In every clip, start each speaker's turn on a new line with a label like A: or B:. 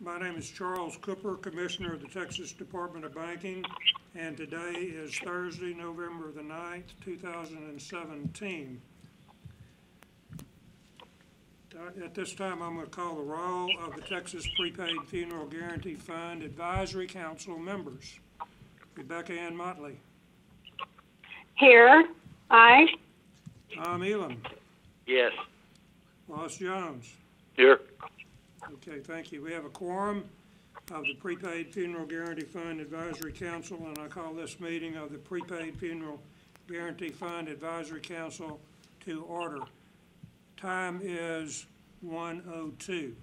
A: My name is Charles Cooper, Commissioner of the Texas Department of Banking, and today is Thursday, November the 9th, 2017. At this time, I'm going to call the roll of the Texas Prepaid Funeral Guarantee Fund Advisory Council members. Rebecca Ann Motley.
B: Here. Aye.
A: Tom Elam.
C: Yes.
A: Ross Jones.
C: Here.
A: Okay, thank you. We have a quorum of the Prepaid Funeral Guarantee Fund Advisory Council, and I call this meeting of the Prepaid Funeral Guarantee Fund Advisory Council to order. Time is 1:02.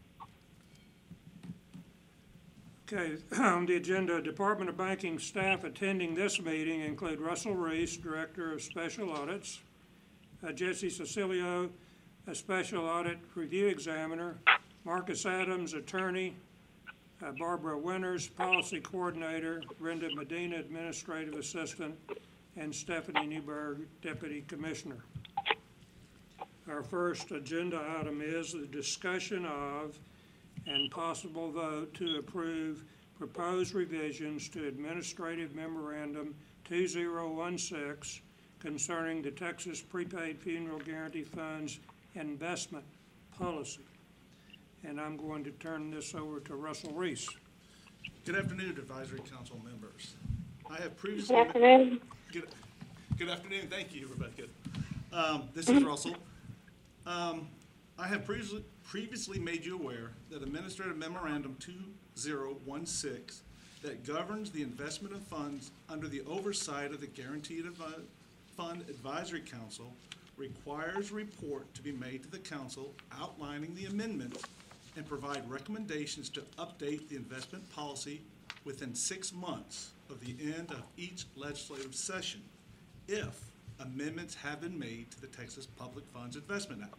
A: Okay, on the agenda, Department of Banking staff attending this meeting include Russell Reese, Director of Special Audits, Jesse Cecilio, a Special Audit Review Examiner, Marcus Adams, Attorney, Barbara Winters, Policy Coordinator, Brenda Medina, Administrative Assistant, and Stephanie Newberg, Deputy Commissioner. Our first agenda item is the discussion of and possible vote to approve proposed revisions to Administrative Memorandum 2016 concerning the Texas Prepaid Funeral Guarantee Fund's investment policy. And I'm going to turn this over to Russell Reese.
D: Good afternoon, Advisory Council members. I have previously...
B: Good afternoon.
D: Good afternoon. Thank you, Rebecca. This is Russell. I have previously made you aware that Administrative Memorandum 2016 that governs the investment of funds under the oversight of the Guaranteed Fund Advisory Council requires a report to be made to the Council outlining the amendments and provide recommendations to update the investment policy within 6 months of the end of each legislative session if amendments have been made to the Texas Public Funds Investment Act.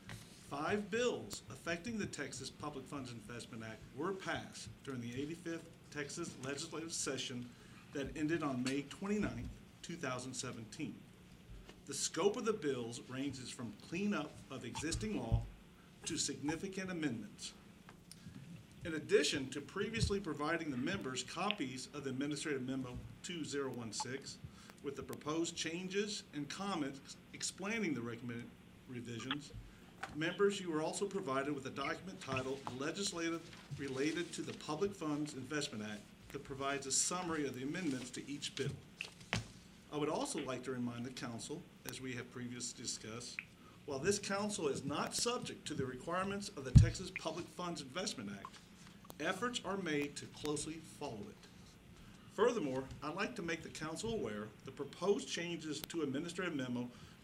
D: 5 bills affecting the Texas Public Funds Investment Act were passed during the 85th Texas legislative session that ended on May 29, 2017. The scope of the bills ranges from cleanup of existing law to significant amendments. In addition to previously providing the members copies of the Administrative Memo 2016 with the proposed changes and comments explaining the recommended revisions, members, you were also provided with a document titled Legislative Related to the Public Funds Investment Act that provides a summary of the amendments to each bill. I would also like to remind the Council, as we have previously discussed, while this Council is not subject to the requirements of the Texas Public Funds Investment Act, efforts are made to closely follow it. Furthermore, I'd like to make the Council aware the proposed changes to Administrative Memo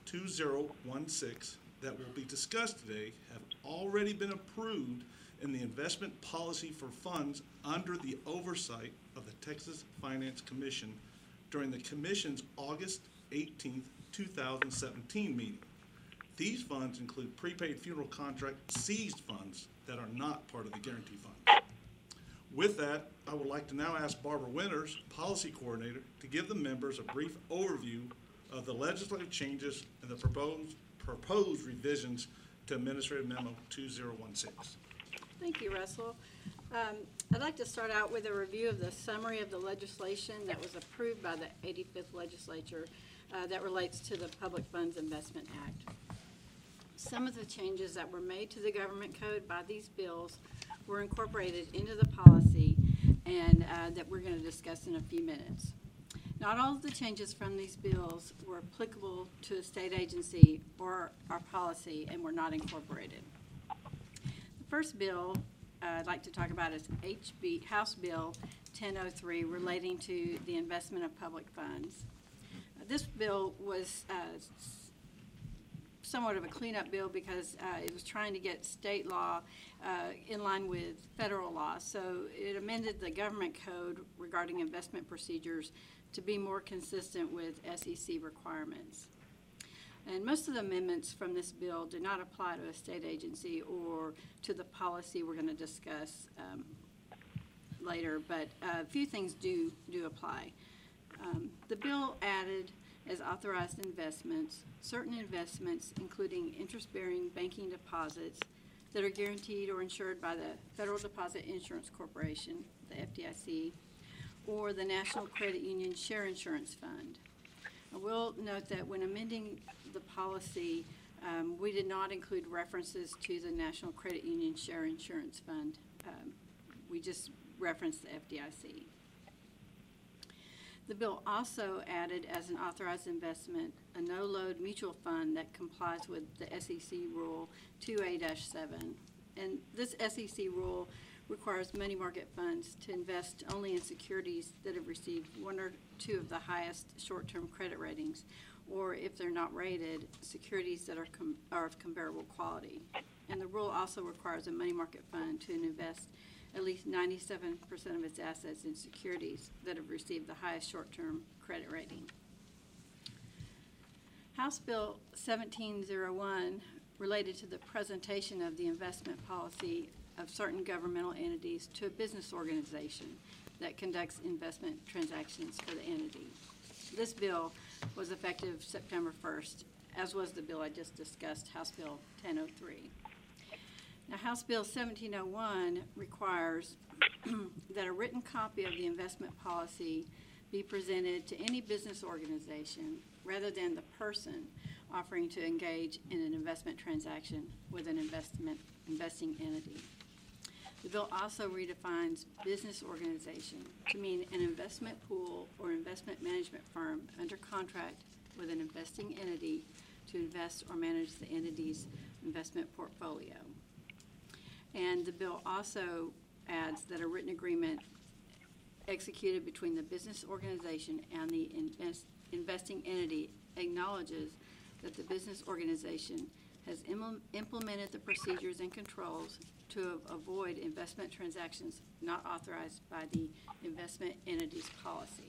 D: 2016 that will be discussed today have already been approved in the investment policy for funds under the oversight of the Texas Finance Commission during the Commission's August 18, 2017 meeting. These funds include prepaid funeral contract seized funds that are not part of the guarantee fund. With that, I would like to now ask Barbara Winters, Policy Coordinator, to give the members a brief overview of the legislative changes and the proposed revisions to Administrative Memo 2016.
E: Thank you, Russell. I'd like to start out with a review of the summary of the legislation that was approved by the 85th Legislature that relates to the Public Funds Investment Act. Some of the changes that were made to the government code by these bills were incorporated into the policy and that we're going to discuss in a few minutes. Not all of the changes from these bills were applicable to a state agency or our policy and were not incorporated. The first bill I'd like to talk about is House Bill 1003 relating to the investment of public funds. This bill was somewhat of a cleanup bill because it was trying to get state law in line with federal law. So it amended the government code regarding investment procedures to be more consistent with SEC requirements. And most of the amendments from this bill do not apply to a state agency or to the policy we're going to discuss later, but a few things do apply. The bill added as authorized investments certain investments including interest-bearing banking deposits that are guaranteed or insured by the Federal Deposit Insurance Corporation, the FDIC, or the National Credit Union Share Insurance Fund. I will note that when amending the policy, we did not include references to the National Credit Union Share Insurance Fund. We just referenced the FDIC. The bill also added as an authorized investment a no-load mutual fund that complies with the SEC Rule 2A-7. And this SEC rule requires money market funds to invest only in securities that have received one or two of the highest short-term credit ratings, or if they're not rated, securities that are of comparable quality. And the rule also requires a money market fund to invest at least 97% of its assets in securities that have received the highest short-term credit rating. House Bill 1701 related to the presentation of the investment policy of certain governmental entities to a business organization that conducts investment transactions for the entity. This bill was effective September 1st, as was the bill I just discussed, House Bill 1003. Now, House Bill 1701 requires that a written copy of the investment policy be presented to any business organization rather than the person offering to engage in an investment transaction with an investing entity. The bill also redefines business organization to mean an investment pool or investment management firm under contract with an investing entity to invest or manage the entity's investment portfolio. And the bill also adds that a written agreement executed between the business organization and the investing entity acknowledges that the business organization has implemented the procedures and controls to avoid investment transactions not authorized by the investment entity's policy.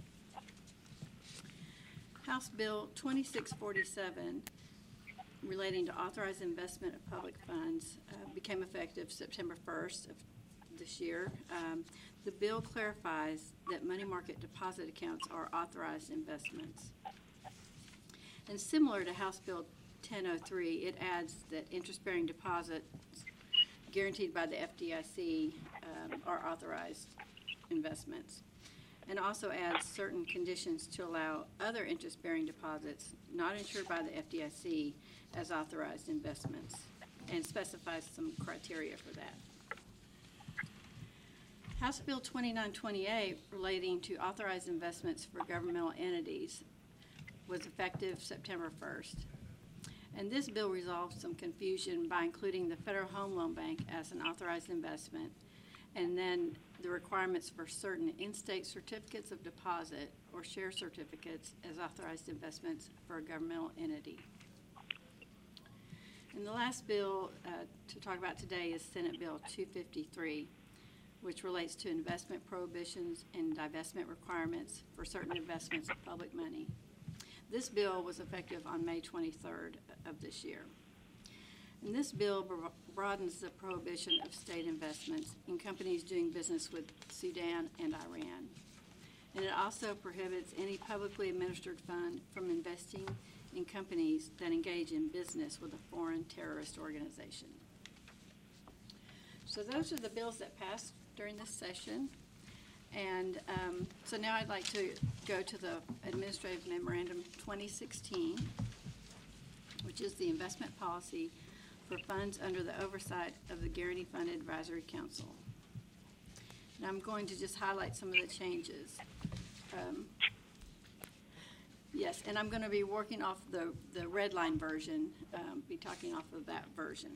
E: House Bill 2647 relating to authorized investment of public funds became effective September 1st of this year. The bill clarifies that money market deposit accounts are authorized investments. And similar to House Bill 1003, it adds that interest-bearing deposits guaranteed by the FDIC are authorized investments, and also adds certain conditions to allow other interest-bearing deposits not insured by the FDIC as authorized investments, and specifies some criteria for that. House Bill 2928 relating to authorized investments for governmental entities was effective September 1st. And this bill resolved some confusion by including the Federal Home Loan Bank as an authorized investment, and then the requirements for certain in-state certificates of deposit or share certificates as authorized investments for a governmental entity. And the last bill to talk about today is Senate Bill 253, which relates to investment prohibitions and divestment requirements for certain investments of public money. This bill was effective on May 23rd of this year. And this bill broadens the prohibition of state investments in companies doing business with Sudan and Iran. And it also prohibits any publicly administered fund from investing in companies that engage in business with a foreign terrorist organization. So those are the bills that passed during this session. And so now I'd like to go to the Administrative Memorandum 2016, which is the investment policy for funds under the oversight of the Guarantee Fund Advisory Council. And I'm going to just highlight some of the changes. Yes, and I'm going to be working off the red line version, be talking off of that version.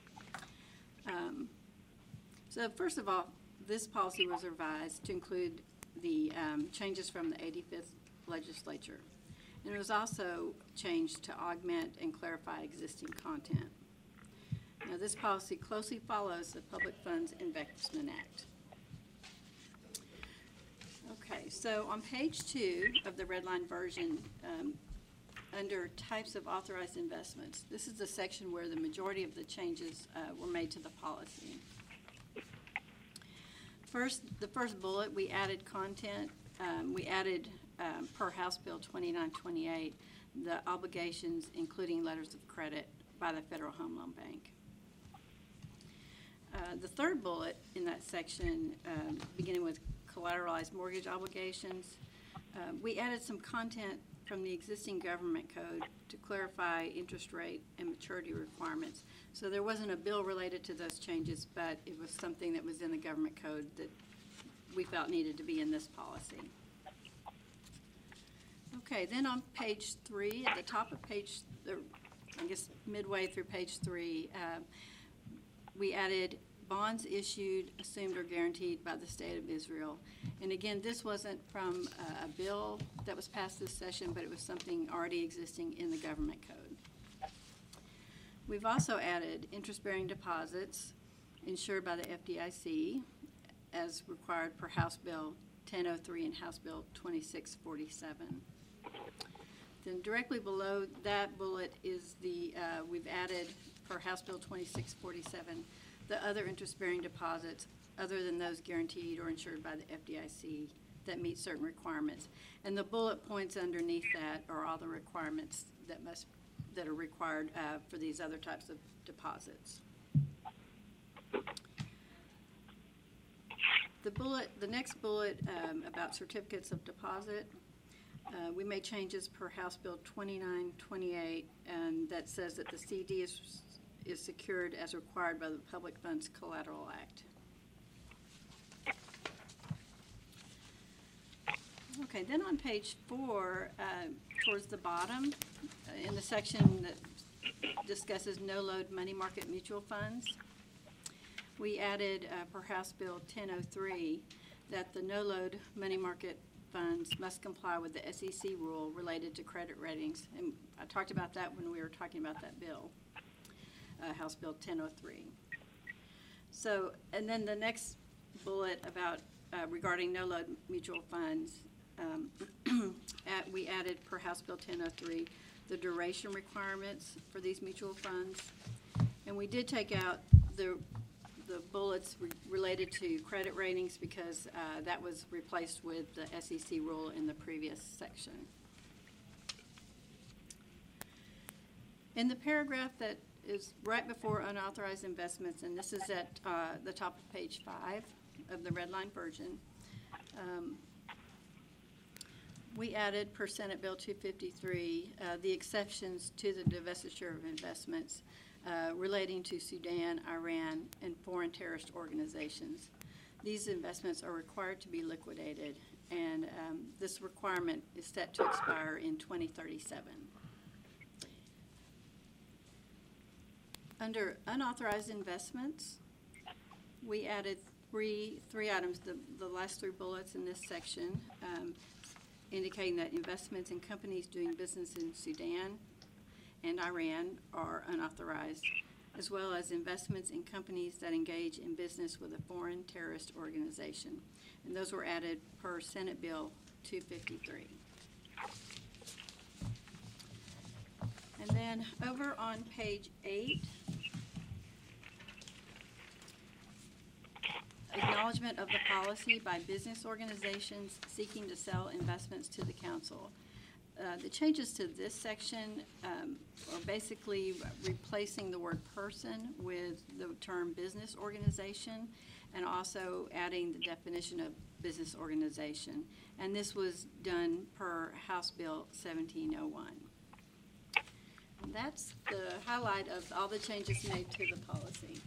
E: So first of all, this policy was revised to include the changes from the 85th legislature. And it was also changed to augment and clarify existing content. Now, this policy closely follows the Public Funds Investment Act. Okay, so on page 2 of the red line version, under types of authorized investments, this is the section where the majority of the changes were made to the policy. The first bullet, we added content. We added, per House Bill 2928, the obligations, including letters of credit by the Federal Home Loan Bank. The third bullet in that section, beginning with collateralized mortgage obligations, we added some content from the existing government code to clarify interest rate and maturity requirements. So there wasn't a bill related to those changes, but it was something that was in the government code that we felt needed to be in this policy. Okay, then on page 3, at the top of page, I guess midway through page 3, we added bonds issued, assumed, or guaranteed by the State of Israel. And again, this wasn't from a bill that was passed this session, but it was something already existing in the government code. We've also added interest-bearing deposits insured by the FDIC as required per House Bill 1003 and House Bill 2647. Then directly below that bullet is we've added per House Bill 2647, the other interest-bearing deposits other than those guaranteed or insured by the FDIC that meet certain requirements. And the bullet points underneath that are all the requirements that are required for these other types of deposits. The next bullet about certificates of deposit, we made changes per House Bill 2928, and that says that the CD is secured as required by the Public Funds Collateral Act. Okay, then on page 4, towards the bottom, in the section that discusses no-load money market mutual funds, we added per House Bill 1003 that the no-load money market funds must comply with the SEC rule related to credit ratings. And I talked about that when we were talking about that bill, House Bill 1003. So, and then the next bullet about regarding no-load mutual funds, we added per House Bill 1003 the duration requirements for these mutual funds. And we did take out the bullets related to credit ratings because that was replaced with the SEC rule in the previous section. In the paragraph that is right before unauthorized investments, and this is at the top of page 5 of the red line version, we added per Senate Bill 253 the exceptions to the divestiture of investments relating to Sudan, Iran, and foreign terrorist organizations. These investments are required to be liquidated, and this requirement is set to expire in 2037. Under unauthorized investments, we added three items, the last 3 bullets in this section, indicating that investments in companies doing business in Sudan and Iran are unauthorized, as well as investments in companies that engage in business with a foreign terrorist organization. And those were added per Senate Bill 253. And then over on page 8, acknowledgement of the policy by business organizations seeking to sell investments to the council. The changes to this section are basically replacing the word person with the term business organization, and also adding the definition of business organization. And this was done per House Bill 1701. And that's the highlight of all the changes made to the policy.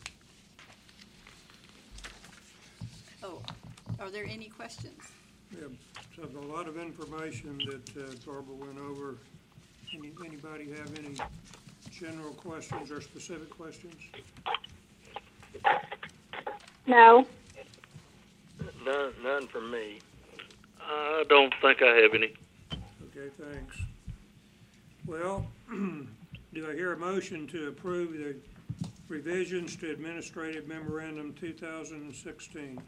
E: Oh, are there any questions?
A: Yeah, so a lot of information that Barbara went over. Anybody have any general questions or specific questions?
B: No.
C: None from me.
F: I don't think I have any.
A: Okay, thanks. Well, do I hear a motion to approve the revisions to Administrative Memorandum 2016?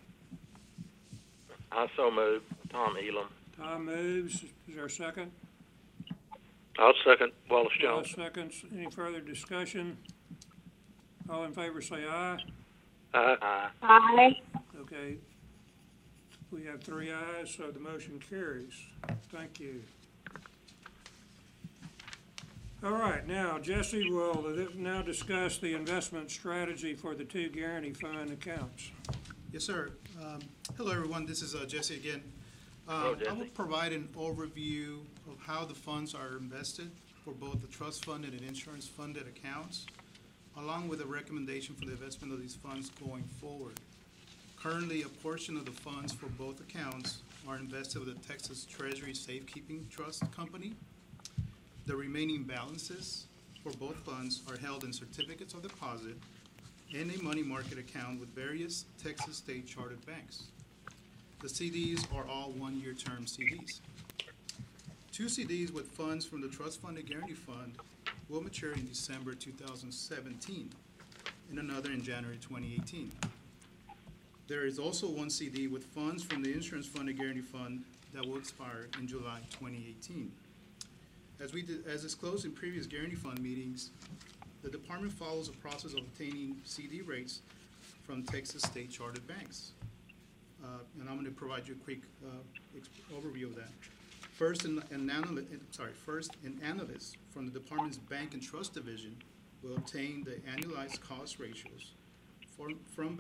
C: I so move. Tom Elam.
A: Tom moves. Is there a second?
F: I'll second Wallace
A: Wallace
F: Jones.
A: seconds. Any further discussion? All in favor say aye.
F: Aye.
B: Aye.
A: Okay. We have 3 ayes, so the motion carries. Thank you. All right, now Jesse will now discuss the investment strategy for the two guarantee fund accounts.
B: Yes, sir. Hello, everyone. This is Jesse again.
C: Hello,
B: I will
C: Jesse.
B: provide an overview of how the funds are invested for both the trust funded and insurance funded accounts, along with a recommendation for the investment of these funds going forward. Currently, a portion of the funds for both accounts are invested with the Texas Treasury Safekeeping Trust Company. The remaining balances for both funds are held in certificates of deposit and a money market account with various Texas state chartered banks. The CDs are all one-year term CDs. Two CDs with funds from the Trust Funded Guarantee Fund will mature in December 2017 and another in January 2018. There is also one CD with funds from the Insurance Funded Guarantee Fund that will expire in July 2018. As disclosed in previous Guarantee Fund meetings, the department follows a process of obtaining CD rates from Texas state chartered banks. And I'm going to provide you a quick overview of that. First, an analyst from the department's Bank and Trust Division will obtain the annualized cost ratios from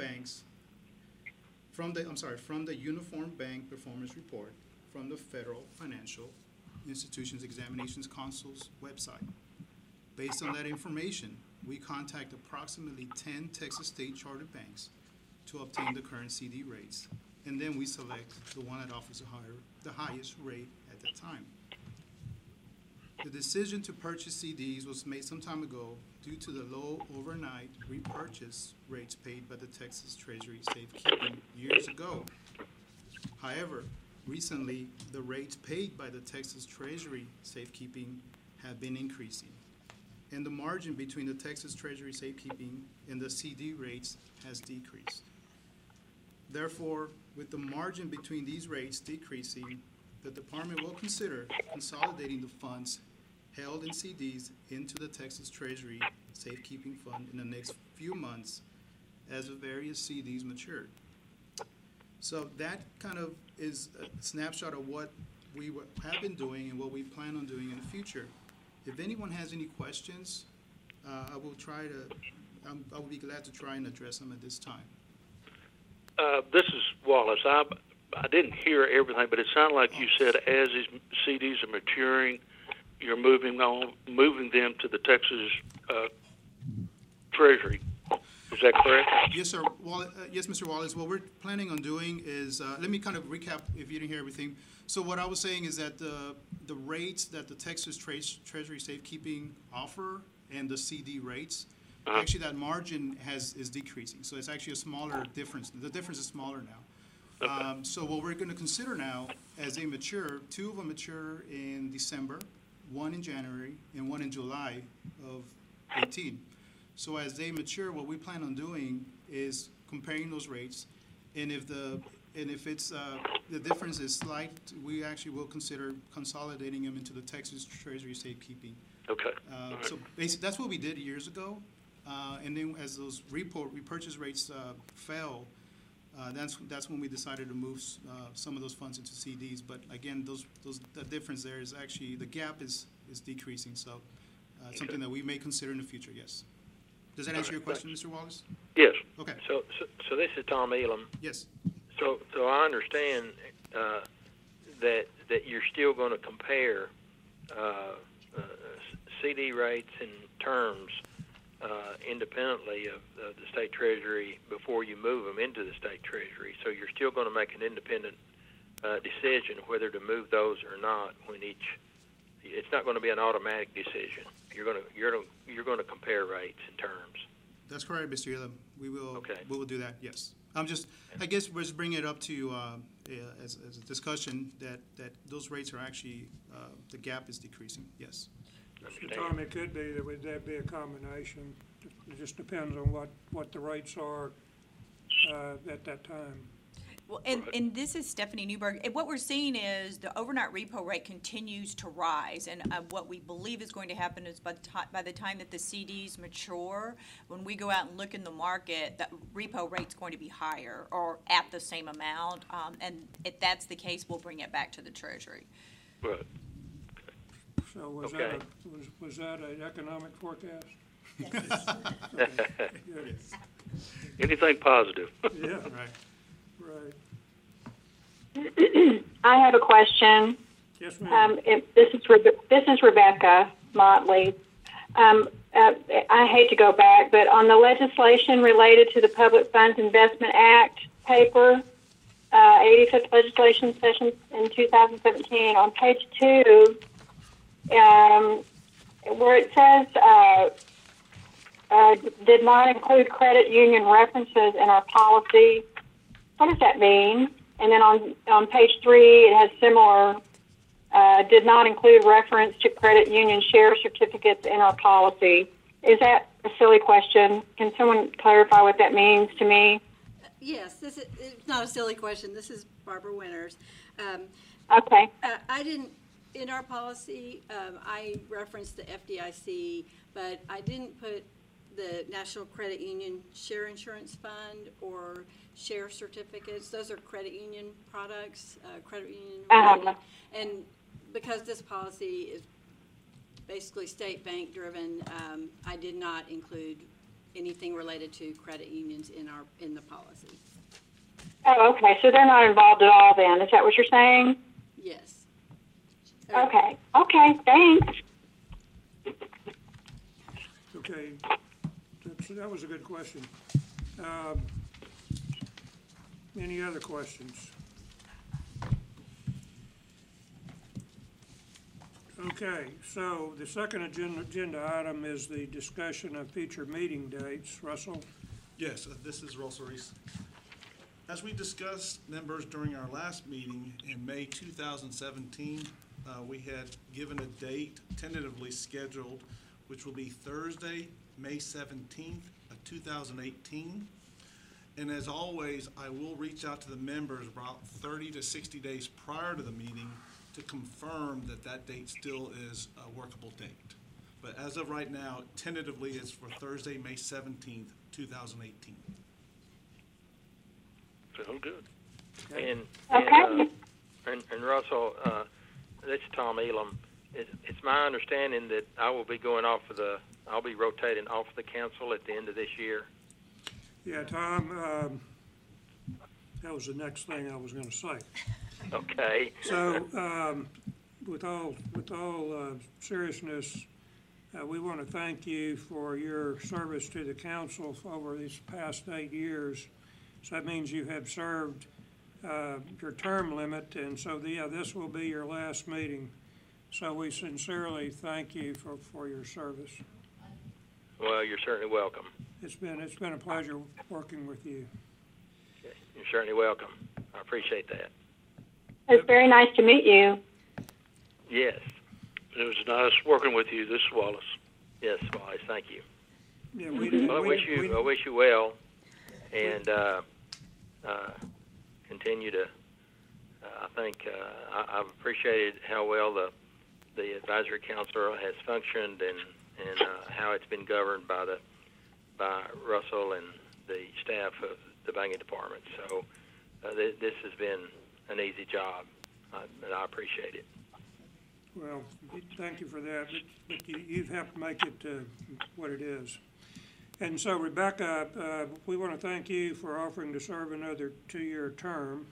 B: the Uniform Bank Performance Report from the Federal Financial Institutions Examinations Council's website. Based on that information, we contact approximately 10 Texas state chartered banks to obtain the current CD rates, and then we select the one that offers the highest rate at that time. The decision to purchase CDs was made some time ago due to the low overnight repurchase rates paid by the Texas Treasury Safekeeping years ago. However, recently, the rates paid by the Texas Treasury Safekeeping have been increasing, and the margin between the Texas Treasury Safekeeping and the CD rates has decreased. Therefore, with the margin between these rates decreasing, the department will consider consolidating the funds held in CDs into the Texas Treasury Safekeeping Fund in the next few months as the various CDs mature. So that kind of is a snapshot of what we have been doing and what we plan on doing in the future. If anyone has any questions, I will be glad to try and address them at this time.
F: This is Wallace. I didn't hear everything, but it sounded like you said as these CDs are maturing, you're moving them to the Texas Treasury. Is that correct?
B: Yes, sir. Yes, Mr. Wallace. What we're planning on doing is, let me kind of recap if you didn't hear everything. So what I was saying is that the rates that the Texas Treasury Safekeeping offer and the CD rates, actually that margin is decreasing. So it's actually a smaller difference. The difference is smaller now.
F: Okay.
B: So what we're going to consider now, as they mature, two of them mature in December, one in January, and one in July of 18. So as they mature, what we plan on doing is comparing those rates, and if it's the difference is slight, we actually will consider consolidating them into the Texas Treasury Safekeeping.
F: Okay.
B: So basically, that's what we did years ago, and then as those repurchase rates fell, that's when we decided to move some of those funds into CDs. But again, the difference there is actually the gap is decreasing. So something that we may consider in the future. Yes. Does that answer your question, Mr. Wallace?
F: Yes.
B: Okay.
C: So this is Tom Elam.
B: Yes.
C: So I understand that you're still going to compare CD rates and terms independently of the state treasury before you move them into the state treasury. So you're still going to make an independent decision whether to move those or not. It's not going to be an automatic decision. You're going to compare rates and terms.
B: That's correct, Mr. Elam. We will.
C: Okay.
B: We will do that. Yes. I guess we're just bringing it up to as a discussion that those rates are actually the gap is decreasing. Yes.
A: Mr. Tom, it could be that would that be a combination. It just depends on what the rates are at that time.
G: Well, and this is Stephanie Newberg. And what we're seeing is the overnight repo rate continues to rise. And what we believe is going to happen is by the time that the CDs mature, when we go out and look in the market, the repo rate's going to be higher or at the same amount. And if that's the case, we'll bring it back to the Treasury.
F: Right.
A: So was
C: Okay.
A: was that an economic forecast? Okay, good.
F: Anything positive?
A: Yeah,
D: Right.
A: right.
H: I have a question.
A: Yes, ma'am.
H: This is Rebecca Motley. I hate to go back, but on the legislation related to the Public Funds Investment Act paper, 85th legislation session in 2017, on page 2, where it says did not include credit union references in our policy. What does that mean? And then on page 3, it has similar, did not include reference to credit union share certificates in our policy. Is that a silly question? Can someone clarify what that means to me?
E: Yes, it's not a silly question. This is Barbara Winters.
H: Okay.
E: I didn't, in our policy, I referenced the FDIC, but I didn't put the National Credit Union Share Insurance Fund or share certificates. Those are credit union products, credit union related. And because this policy is basically state bank driven, I did not include anything related to credit unions in the policy.
H: Oh, okay. So they're not involved at all then. Is that what you're saying?
E: Yes.
H: Okay. Okay. Thanks.
A: Okay, that was a good question. Any other questions? Okay, so the second agenda item is the discussion of future meeting dates. Russell?
D: Yes, this is Russell Reese. As we discussed, members, during our last meeting in May 2017, we had given a date tentatively scheduled, which will be Thursday, May 17th of 2018. And as always, I will reach out to the members about 30 to 60 days prior to the meeting to confirm that that date still is a workable date. But as of right now, tentatively, it's for Thursday, May 17th, 2018.
F: Sounds good.
C: And
H: Okay.
C: Russell, this is Tom Elam. It's my understanding that I will be going off I'll be rotating off the council at the end of this year.
A: Yeah, Tom, that was the next thing I was gonna say.
C: Okay.
A: So, with all seriousness, we want to thank you for your service to the council over these past 8 years. So that means you have served your term limit, and so this will be your last meeting. So we sincerely thank you for your service.
C: Well, you're certainly welcome.
A: It's been a pleasure working with you.
C: Okay. You're certainly welcome. I appreciate that.
H: It's very nice to meet you.
C: Yes.
F: It was nice working with you. This is Wallace.
C: Yes, Wallace. Thank you.
A: Yeah,
C: Well, I wish you well, and continue to. I think I've appreciated how well the advisory council has functioned and how it's been governed by Russell and the staff of the banking department. So this has been an easy job, and I appreciate it.
A: Well, thank you for that, but you've helped make it what it is. And so, Rebecca, we want to thank you for offering to serve another 2-year term.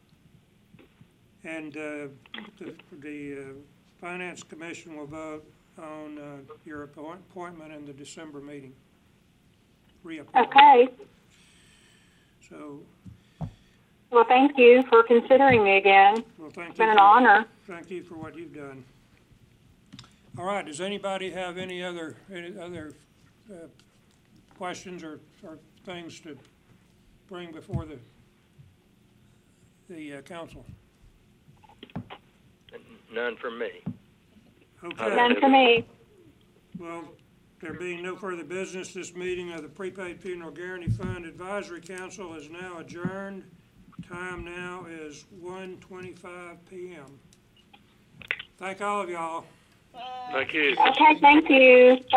A: And the Finance Commission will vote on your appointment in the December meeting. Reappointment.
H: Okay.
A: So,
H: Well, thank you for considering me again.
A: well, thank you.
H: It's been an honor.
A: Thank you for what you've done. All right, does anybody have any other questions or things to bring before the council?
C: None from me.
A: Okay,
H: None for me.
A: well, there being no further business, this meeting of the Prepaid Funeral Guarantee Fund Advisory Council is now adjourned. Time now is 1:25 p.m. Thank all of y'all.
F: Thank you.
H: Okay, thank you.